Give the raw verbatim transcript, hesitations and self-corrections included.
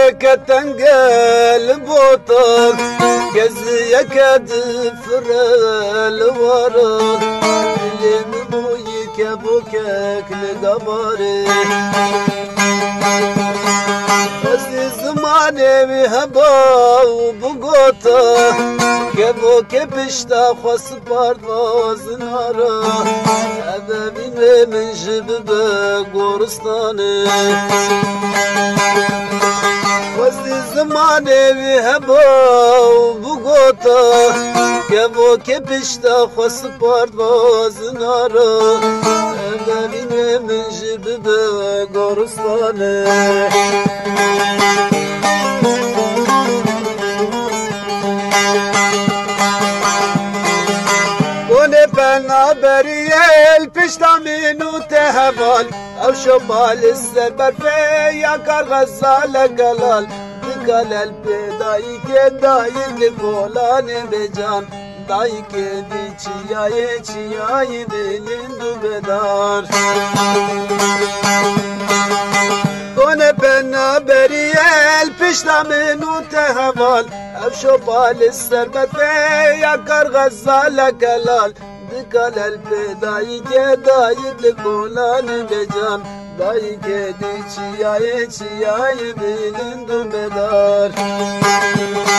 كتنقل بوطل كزي كد فرل ورا لين بويك بوكك لقبري بس زماني بهبا وبقوطه كبو كبشتا خواست باردواز نارا أبابي من جبب قورستاني وزي زماني بهبا وبقوطه كبو كبشتا خواست باردواز نارا أبابي من جبب قورستاني بنا بريال پشتا منو تهوال او شمال السبر فيا كار غزال قلال قال البداي كداي لقولان بجان داي كدي چياي چياي دلين دو بدار كون بنا بريال پشتا منو تهوال او شمال السبر فيا كار غزال قلال قال البداي كداي لقولان بجان داي كدي چياي چياي بلند بدار